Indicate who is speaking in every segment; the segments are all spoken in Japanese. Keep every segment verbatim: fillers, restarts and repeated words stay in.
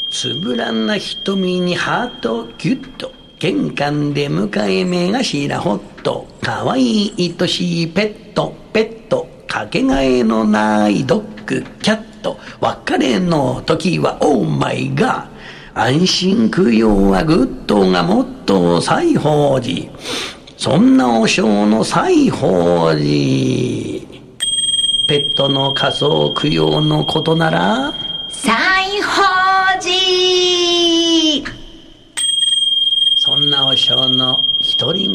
Speaker 1: つぶらな瞳にハートギュッと、玄関で迎え目頭ホット、かわいい愛しいペットペット、かけがえのないドッグキャット、別れの時はオーマイガー、安心供養はグッドがモットー西宝寺、そんなお尚の西宝寺。ペットの仮想供養のことなら
Speaker 2: 西宝寺。
Speaker 1: そんなお尚の独り言。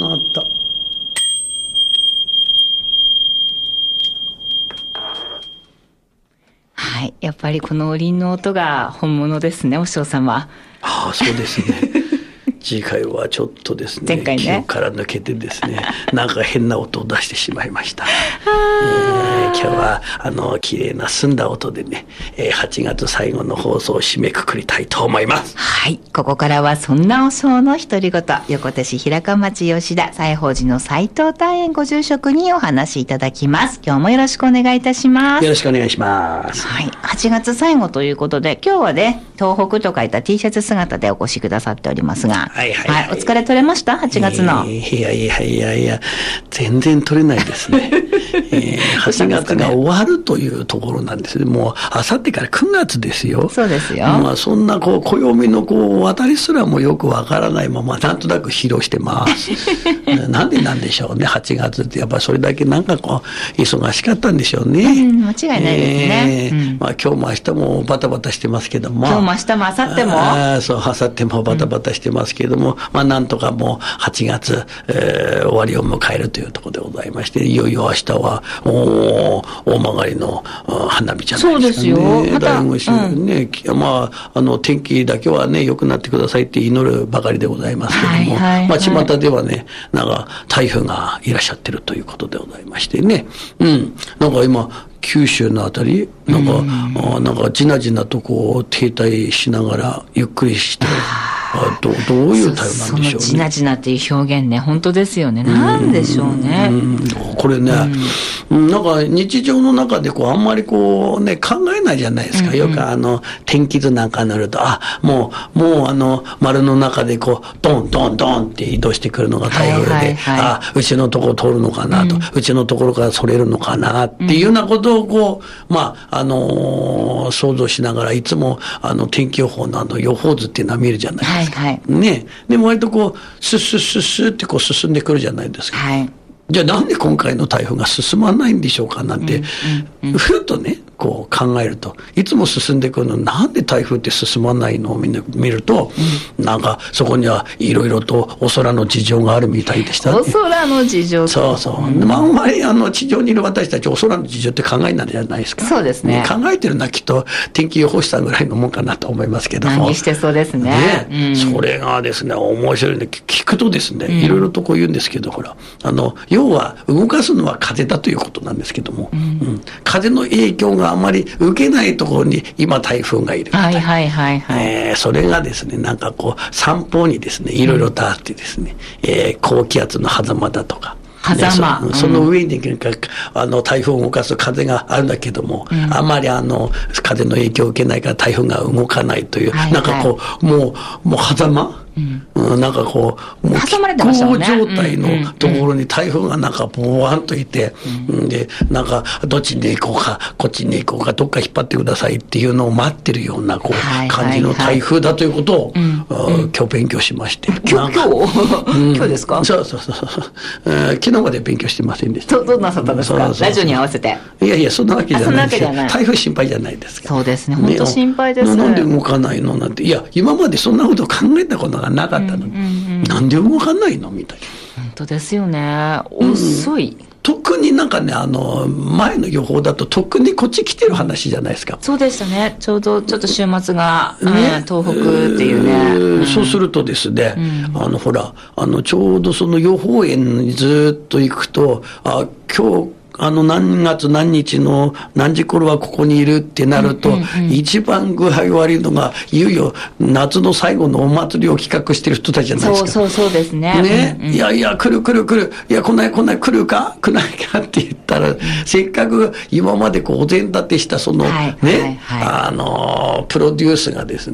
Speaker 2: はい、やっぱりこのおりんの音が本物ですね、お尚様。
Speaker 1: ああ、そうですね。次回はちょっとですね、
Speaker 2: 前回ね、
Speaker 1: 気をから抜けてですね、なんか変な音を出してしまいました。えー、今日はあの綺麗な澄んだ音でね、えー、はちがつ最後の放送を締めくくりたいと思います。
Speaker 2: はい、ここからはそんなお尚の独り言、横手市平川町吉田西宝寺の斉藤大園ご住職にお話しいただきます。今日もよろしくお願いいたします。
Speaker 1: よろしくお願いします。
Speaker 2: はい、はちがつ最後ということで、今日はね、東北と書いた T シャツ姿でお越しくださっておりますが、
Speaker 1: はいはいはい、
Speaker 2: はい、お疲れ取れました？ はち 月の、
Speaker 1: えー、いやいやいやいや、全然取れないですね。えー、はちがつが終わるというところなんですね。もうあさってからくがつですよ。
Speaker 2: そうですよ。
Speaker 1: まあそんなこう暦のこう渡りすらもよくわからないままなんとなく披露してます。なんでなんでしょうね。はちがつってやっぱそれだけなんかこう忙しかったんでしょうね。
Speaker 2: うん、間違いないですね。
Speaker 1: えーうん、まあ今日も明日もバタバタしてますけども。
Speaker 2: 今日も明日も明後日も。
Speaker 1: あそう明後日もバタバタしてますけども、うん、まあなんとかもうはちがつ、えー、終わりを迎えるというところでございまして、いよいよ明日はお大曲の花火じゃないですかね。そうですよ。また、大越ね、うん、まああの天気だけはね良くなってくださいって祈るばかりでございますけども、はいはいはい、まあ巷ではねなんか台風がいらっしゃってるということでございましてね、うん、なんか今九州のあたりなんか、うん、あなんかじなじなとこう停滞しながらゆっくりして。あ ど, どういうタイプなんでしょうね。その
Speaker 2: じなじなっていう表現ね、本当ですよね。なんでしょうね。
Speaker 1: うんこれね、うん、なんか日常の中でこうあんまりこうね考えないじゃないですか。うんうん、よくあの天気図なんかになると、あもうもうあの丸の中でこうドンドンドンって移動してくるのが台風で、はいはいはい、あうちのところ通るのかなと、うん、うちのところからそれるのかなっていうようなことをこうまああのー、想像しながらいつもあの天気予報のあの予報図っていうのは見るじゃないですか。はいはい、ね、でも割とこうスッスッスッスッってこう進んでくるじゃないですか、はい、じゃあなんで今回の台風が進まないんでしょうかなんて、うんうんうん、ふっとねこう考えるといつも進んでくるのなんで台風って進まないのを見ると、うん、なんかそこにはいろいろとお空の事情があるみたいでしたね。
Speaker 2: お空の事情
Speaker 1: そうそう、うん、まあ、あんまりあの地上にいる私たちお空の事情って考えないじゃないですか。
Speaker 2: そうですね。
Speaker 1: 考えてるのはきっと天気予報士さんぐらいのもんかなと思いますけども。
Speaker 2: 何してそうですね。
Speaker 1: ね、うん、それがですね面白いんで聞くとですねいろいろとこう言うんですけど、ほらあの要は動かすのは風だということなんですけども、うんうん、風の影響があまり受けないところに今台風がいるみたいな、はいはいはいはい、えー、それがですねなんかこう三方にですねいろいろとあってですね、うん、えー、高気圧の狭間だとか
Speaker 2: 狭間、
Speaker 1: ね、そ, その上にあの台風を動かす風があるんだけども、うん、あまりあの風の影響を受けないから台風が動かないという、はいはい、なんかこうもうもう狭間、うんうん、なんかこうもう気候状態のところに台風がなんかボワンといて、うんうん、でなんかどっちに行こうかこっちに行こうかどっか引っ張ってくださいっていうのを待ってるようなこう感じの台風だということを、はいはいはい、今日勉強しまして、
Speaker 2: 今日今日、うん、今日ですか。
Speaker 1: そうそうそう、えー、昨日まで勉強してませんでした。
Speaker 2: どうなさったんですか。そうそうそう、ラジオに合わせて。
Speaker 1: いやいやそんなわけじゃないですよ。台風心配じゃないですか。
Speaker 2: そうですね、本当心配です。
Speaker 1: ね、なんで動かないのなんて、いや今までそんなこと考えたことがなかったのに、うんうんうん、なんで動かないのみたいな。
Speaker 2: 本当ですよね、遅い、うん、
Speaker 1: 特になんかねあの前の予報だと特にこっち来てる話じゃないですか。
Speaker 2: そうでしたね。ちょうどちょっと週末が、ね、東北っていうね、えーうん、
Speaker 1: そうするとですね、うん、あのほらあのちょうどその予報円にずっと行くとあ今日あの何月何日の何時頃はここにいるってなると、うんうんうん、一番具合悪いのがいよいよ夏の最後のお祭りを企画してる人たちじゃないですか。
Speaker 2: そうそうそうですね。
Speaker 1: ね、
Speaker 2: うんうん、
Speaker 1: いやいや来る来る来る、いや来ない来ない来るか来ないかって言ったら、うん、せっかく今までこうお膳立てしたその、はい、ね、はいはい、あのプロデュースがですね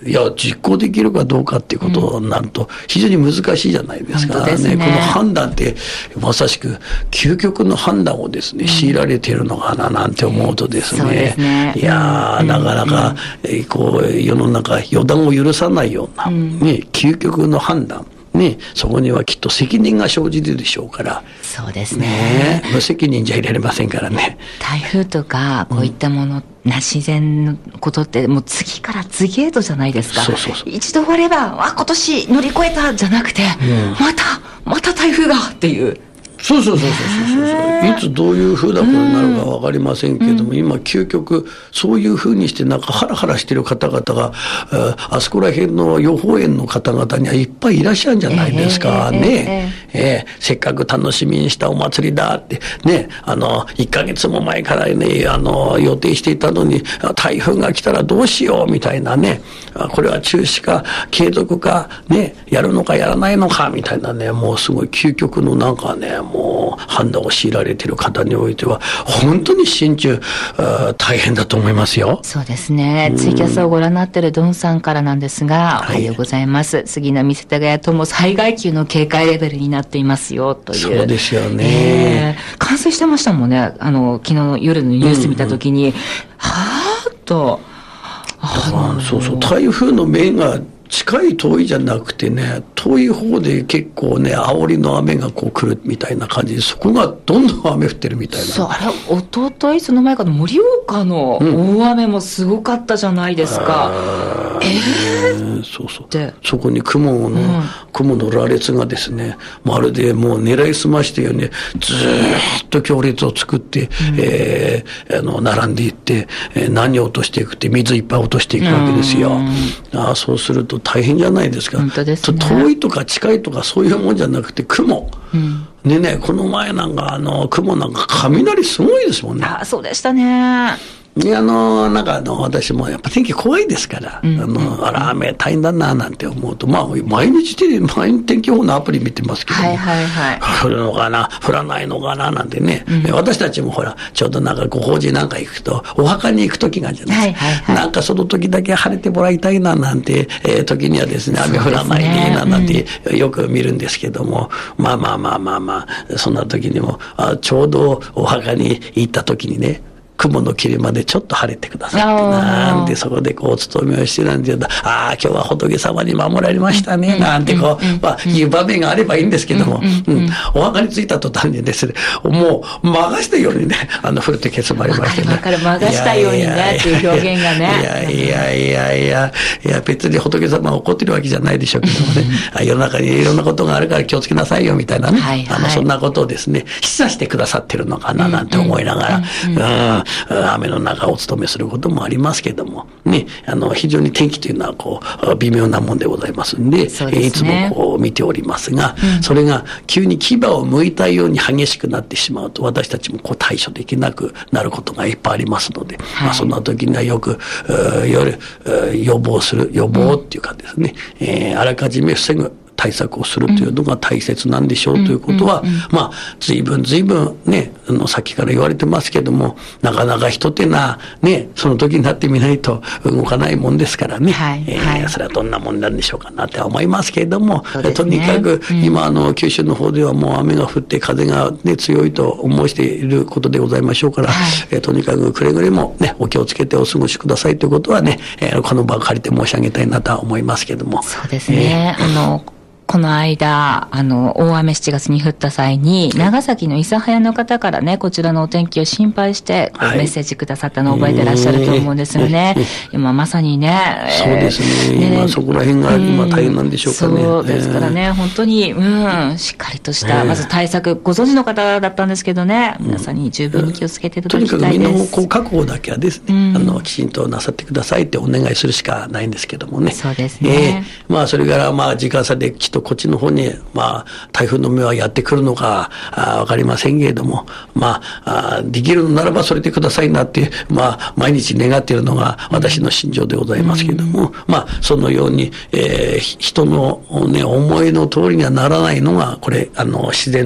Speaker 1: いや、実行できるかどうかっていうことになると、非常に難しいじゃないですか。
Speaker 2: 本当ですね。
Speaker 1: ね、この判断って、まさしく、究極の判断をですね、うん、強いられているのかな、なんて思うとですね、そうですね、いやー、うん、なかなか、うん、こう、世の中、予断を許さないような、うん、ね、究極の判断。ね、そこにはきっと責任が生じるでしょうから。
Speaker 2: そうですね。
Speaker 1: ね、無責任じゃいられませんからね。
Speaker 2: 台風とか、こういったもの、うん、な自然のことって、もう次から次へとじゃないですか。
Speaker 1: そうそうそう。
Speaker 2: 一度終われば、あ、今年乗り越えたじゃなくて、うん、また、また台風がっていう。
Speaker 1: そうそうそうそうそうそう。いつどういうふうなことになるかわかりませんけども、うん、今究極そういうふうにしてなんかハラハラしてる方々が、あそこら辺の予報円の方々にはいっぱいいらっしゃるんじゃないですか、えー、ね、えーえー、せっかく楽しみにしたお祭りだってね、あのいっかげつも前からね、あの予定していたのに台風が来たらどうしようみたいなね、これは中止か継続かね、やるのかやらないのかみたいなね、もうすごい究極のなんかね、もう判断を強いられている方においては本当に心中大変だと思いますよ。
Speaker 2: そうですね。ツイキャスをご覧になっているドンさんからなんですが、おはようございます、はい、杉並世田谷とも災害級の警戒レベルになっていますよという。
Speaker 1: そうですよね、
Speaker 2: えー、冠水してましたもんね。あの昨日の夜のニュース見た時に、うんうん、はーっと
Speaker 1: あそうそう、台風の目が近い遠いじゃなくてね、遠い方で結構ね、煽りの雨がこう来るみたいな感じで、そこがどんどん雨降ってるみたいな。
Speaker 2: そう、あれ、おととい、その前かの盛岡の大雨もすごかったじゃないですか。うん、えー、
Speaker 1: そうそう。そこに雲の、うん、雲の羅列がですね、まるでもう狙いすましてよね、ずーっと行列を作って、うん、えー、あの、並んでいって、えー、何を落としていくって、水いっぱい落としていくわけですよ。うん、あそうすると大変じゃないですか。
Speaker 2: 本当ですね。
Speaker 1: 遠いとか近いとかそういうもんじゃなくて雲、うん、でね、この前なんかあの雲なんか雷すごいですもんね。
Speaker 2: あ、そうでしたね。
Speaker 1: で、あの、なんかあの、私もやっぱ天気怖いですから、うん、あの、あら、雨大変だな、なんて思うと、まあ、毎日で、毎日天気予報のアプリ見てますけど、
Speaker 2: はいはいはい。
Speaker 1: 降るのかな、降らないのかな、なんてね、うん、私たちもほら、ちょうどなんかご法事なんか行くと、お墓に行く時があるじゃないですか。はいはいはい、なんかその時だけ晴れてもらいたいな、なんて、えー、時にはですね、雨降らないでいいな、なんて、よく見るんですけども、うん、まあまあまあまあまあ、そんな時にも、あちょうどお墓に行った時にね、雲の切れ間でちょっと晴れてくださってなんでそこでこうお勤めをしてなんて言うと、ああ今日は仏様に守られましたねなんてこう、まあいう場面があればいいんですけども、うんお墓に着いた途端にですね、もう任したようにね、あの降るってケツもありましてね、
Speaker 2: わかる任したようにねっていう表現がね、
Speaker 1: いやいやいやいやいや別に仏様が怒ってるわけじゃないでしょうけどもね、世の中にいろんなことがあるから気をつけなさいよみたいなね、あのそんなことをですね示唆してくださってるのかななんて思いながら、うん雨の中お勤めすることもありますけどもね、あの非常に天気というのはこう微妙なもんでございますん で, で、ね、いつもこう見ておりますが、うん、それが急に牙を剥いたように激しくなってしまうと私たちもこう対処できなくなることがいっぱいありますので、はい、まあ、そんな時にはよく夜予防する予防っていうかですね、うん、えー、あらかじめ防ぐ対策をするというのが大切なんでしょうということは、まあ、随分随分ね、あの、さっきから言われてますけども、なかなか一手な、ね、その時になってみないと動かないもんですからね、はいえーはい、それはどんなもんなんでしょうかなって思いますけれども、ね、とにかく、今、あの、九州の方ではもう雨が降って風がね、強いと思していることでございましょうから、はいえー、とにかくくれぐれもね、お気をつけてお過ごしくださいということはね、えー、この場を借りて申し上げたいなとは思いますけれども。
Speaker 2: そうですね。えー、あの、この間、あの、大雨しちがつに降った際に、長崎の諫早の方からね、こちらのお天気を心配して、はい、メッセージくださったのを覚えてらっしゃると思うんですよね。今まさにね。
Speaker 1: そうですね。ね今そこら辺が今大変なんでしょうかね。
Speaker 2: そうですからね、本当に、うん、しっかりとした、まず対策、ご存知の方だったんですけどね、皆さんに十分に気をつけていただきたいです。
Speaker 1: とにかく身のこう確保だけはですね、あの、きちんとなさってくださいってお願いするしかないんですけどもね。
Speaker 2: そうですね。
Speaker 1: えー、まあ、それからまあ、時間差できっとこっちの方に、まあ、台風の目はやってくるのか、わかりませんけれども、まあ、あできるのならばそれでくださいなって、まあ、毎日願っているのが私の心情でございますけれども、うん、まあ、そのように、えー、人のね、思いの通りにはならないのが、これ、あの、自然の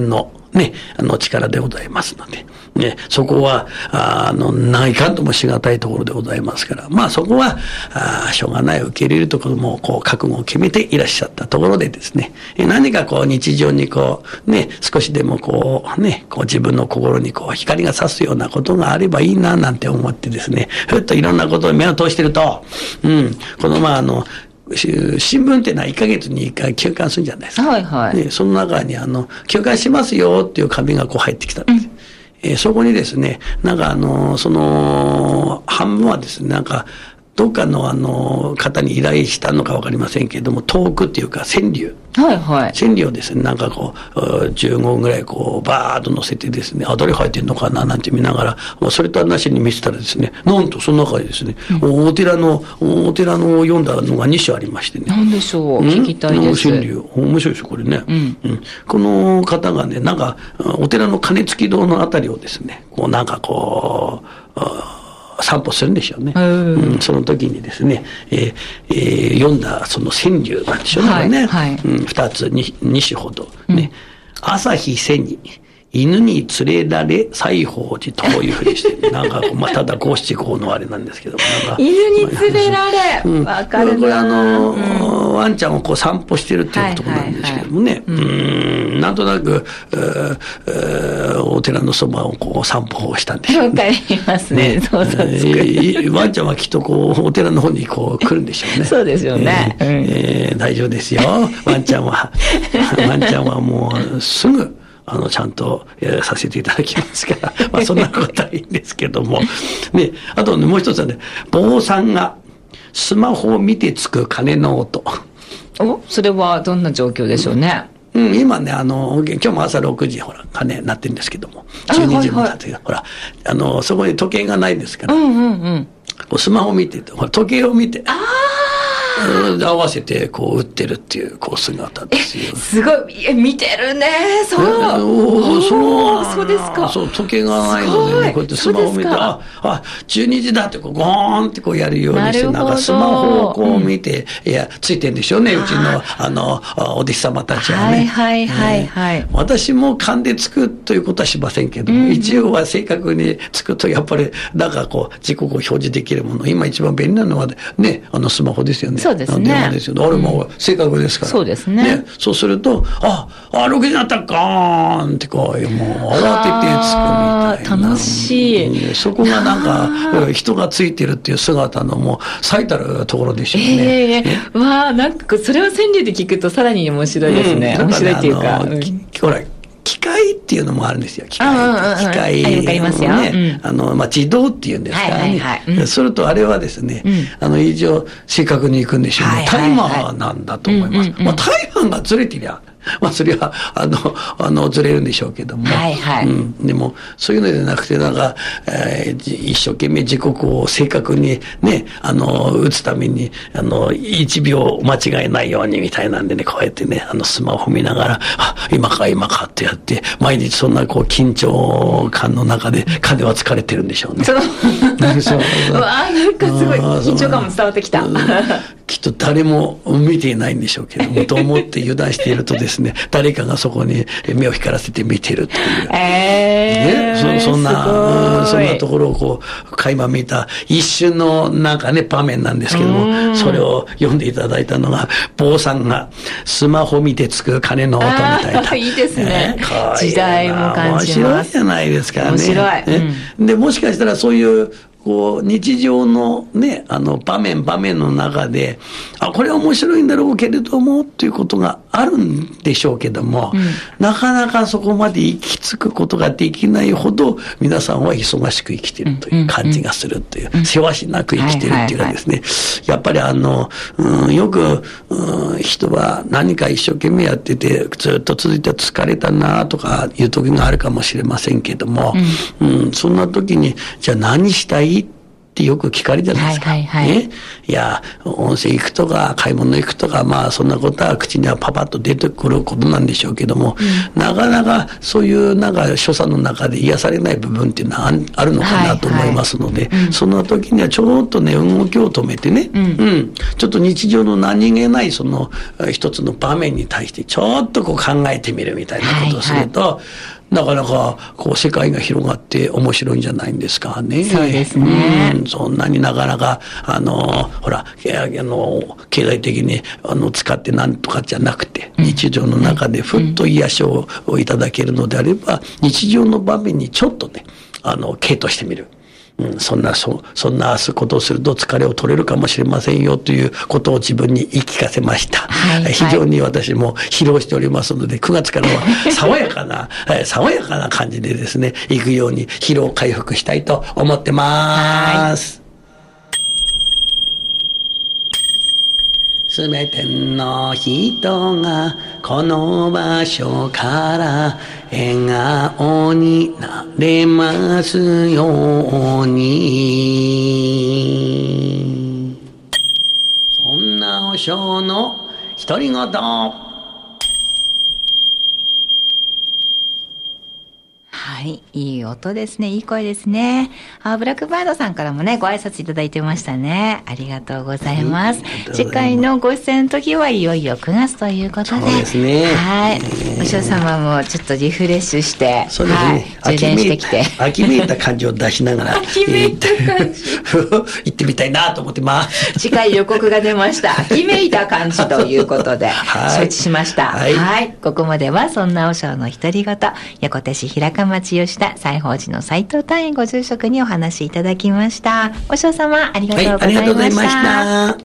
Speaker 1: ね、あの力でございますので、ね、そこは、あの、ないかんともしがたいところでございますから、まあそこは、あしょうがない、受け入れるところも、こう、覚悟を決めていらっしゃったところでですね、何かこう、日常にこう、ね、少しでもこう、ね、こう自分の心にこう、光が差すようなことがあればいいな、なんて思ってですね、ふっといろんなことを目を通してると、うん、このまああの、新聞っていうのはいっかげつにいっかい休刊するんじゃないですか。
Speaker 2: はいはい。
Speaker 1: ね、その中にあの、休刊しますよっていう紙がこう入ってきたんです。うん、えー、そこにですね、なんかあの、その、半分はですね、なんか、どっかのあの、方に依頼したのかわかりませんけれども、トークっていうか川柳。
Speaker 2: はいはい。
Speaker 1: 川柳をですね、なんかこう、じゅうごぐらいこう、バーッと載せてですね、あ、どれ入ってんのかななんて見ながら、まあ、それと話に見せたらですね、なんとその中でですね、うん、お寺の、お寺の読んだのがに種ありましてね。
Speaker 2: なんでしょう、聞きたいです。
Speaker 1: 川柳。面白いですよ、これね。うんうん、この方がね、なんか、お寺の鐘付き堂のあたりをですね、こうなんかこう、散歩するんでしょうね。うん、その時にですね、えーえー、読んだその川柳なんでしょうね。はいね、はい、うん、二つ、二、二種ほど。ね。うん、朝日背に、犬に連れられ、西宝寺というふうにして、なんか、まあ、ただ五七五のあれなんですけども、なんか。
Speaker 2: 犬に連れられ、うん、わかるな。
Speaker 1: これあの、うん、ワンちゃんをこう散歩してるっていうところなんですけどもね。はいはいはい、うん、なんとなく、えーえー、お寺のそばをこう散歩をしたんでしょうね。
Speaker 2: わかりますね。そうそう、え
Speaker 1: ー。ワンちゃんはきっとこう、お寺の方にこう来るんでしょうね。
Speaker 2: そうですよね。
Speaker 1: えーうんえー、大丈夫ですよ。ワンちゃんは。ワンちゃんはもう、すぐ、あの、ちゃんと、えー、させていただきますから、まあ、そんなことはいいんですけども。ね、あとね、もう一つはね、坊さんがスマホを見てつく鐘の音。
Speaker 2: お、それはどんな状況でしょうね。
Speaker 1: うん、今ね、あの、今日も朝ろくじ、ほら、鐘鳴ってるんですけども、じゅうにじも経ってる、ほら、あの、そこに時計がないですから、
Speaker 2: うんうんうん、
Speaker 1: こうスマホ見てて、ほら、時計を見て、あ合わせてこう打ってるっていうこう姿ですよ。
Speaker 2: すごい、え見てるね。そう。
Speaker 1: そう
Speaker 2: そうですか。
Speaker 1: そう、時計がないので、ね、こうやってスマホ見て、あ、あ、じゅうにじだってこうゴーンってこうやるようにして、な, なんかスマホをこう見て、うん、いや、ついてんでしょうね、うちの、あの、お弟子様たちはね。
Speaker 2: はいはいはいはい。
Speaker 1: えー、私も勘でつくということはしませんけども、うん、一応は正確につくと、やっぱり、なんかこう、時刻を表示できるもの、今一番便利なのはね、あのスマホですよね。
Speaker 2: そうですね。
Speaker 1: 電話ですよ。あれも正確ですから。
Speaker 2: そうですね。ね、
Speaker 1: そうすると、あ、あ、ろくじになったかーんってこう、もう慌ててつくみたいな。
Speaker 2: 楽しい、
Speaker 1: うん。そこがなんか、人がついてるっていう姿のもう最たるところでしょうね。
Speaker 2: えー、ねわあ、なんかそれを川柳で聞くとさらに面白いですね。うん、面白いっていうか。
Speaker 1: ほら、機械っていうのもあるんですよ。機械。機械。
Speaker 2: わかりますよ。
Speaker 1: ね。あの、まあ、自動っていうんですかね。はいはいはい。それとあれはですね、あの、一応、正確に行くんでしょうね。タイマーなんだと思います。まあ、タイマーがずれてりゃ、まあ、それは、あの、あの、ずれるんでしょうけども。
Speaker 2: はいはい。うん。
Speaker 1: でも、そういうのじゃなくて、なんか、えー、一生懸命時刻を正確にね、あの、打つために、あの、一秒間違えないようにみたいなんでね、こうやってね、あの、スマホ見ながら、あ、今か今かってやって、毎日そんなこう、緊張感の中で、彼は疲れてるんでしょうね。そう。
Speaker 2: そう。うわー、なんかすごい、緊張感も伝わってきた。
Speaker 1: きっと誰も見ていないんでしょうけども、と思って油断しているとですね、誰かがそこに目を光らせて見てるっていう。
Speaker 2: えー、
Speaker 1: ね、そ, そんな、そんなところをこう、垣間見た一瞬のなんかね、場面なんですけども、それを読んでいただいたのが、坊さんがスマホ見てつく鐘の音みたいな。
Speaker 2: いいですね。えー、時代も感じます。
Speaker 1: 面白いじゃないですかね。
Speaker 2: 面白い。
Speaker 1: うん、で、もしかしたらそういう、こう、日常のね、あの、場面場面の中で、あ、これは面白いんだろうけれども、っていうことがあるんでしょうけども、うん、なかなかそこまで行き着くことができないほど、皆さんは忙しく生きてるという感じがするという、うんうん、せわしなく生きてるっていうかですね、やっぱりあの、うん、よく、うん、人は何か一生懸命やってて、ずっと続いて疲れたなとかいう時があるかもしれませんけども、うんうん、そんな時に、じゃあ何したいってよく聞かれるじゃないですか。はいはいはい。ね、いや、温泉行くとか、買い物行くとか、まあそんなことは口にはパパッと出てくることなんでしょうけども、うん、なかなかそういうなんか所作の中で癒されない部分っていうのはあるのかなと思いますので、はいはい、その時にはちょっとね、動きを止めてね、うん、うん、ちょっと日常の何気ないその一つの場面に対してちょっとこう考えてみるみたいなことをすると、はいはい、 なかなかこう世界が広がって面白いんじゃないんですかね。
Speaker 2: そうですね。
Speaker 1: うん、そんなになかなかあのほらあの経済的にあの使ってなんとかじゃなくて、うん、日常の中でふっと癒しをいただけるのであれば、うん、日常の場面にちょっとねあの傾倒してみる。うん、そんなそそんなことをすると疲れを取れるかもしれませんよということを自分に言い聞かせました。はいはい、非常に私も疲労しておりますので、くがつからは爽やかな爽やかな感じでですね行くように疲労回復したいと思ってます。すべての人がこの場所から笑顔になれますように。そんな和尚の独り言。
Speaker 2: はい、いい音ですね。いい声ですね。あ、ブラックバードさんからもね、ご挨拶いただいてましたね。ありがとうございます。次回のご出演の時はいよいよくがつということで。
Speaker 1: そうですね。
Speaker 2: はい。お嬢様もちょっとリフレッシュして、
Speaker 1: そうですね。
Speaker 2: はい、充電してきて。
Speaker 1: 秋めいた感じを出しながら。
Speaker 2: 秋めいた感じ。
Speaker 1: 行ってみたいなと思ってます。
Speaker 2: 次回予告が出ました。秋めいた感じということで、はい、承知しました。はい。はい、ここまではそんな和尚の独り言、横手市平川町吉田西宝寺の斉藤丹院ご住職にお話しいただきました。和尚様ありがとうございました。はい、ありがとうございました。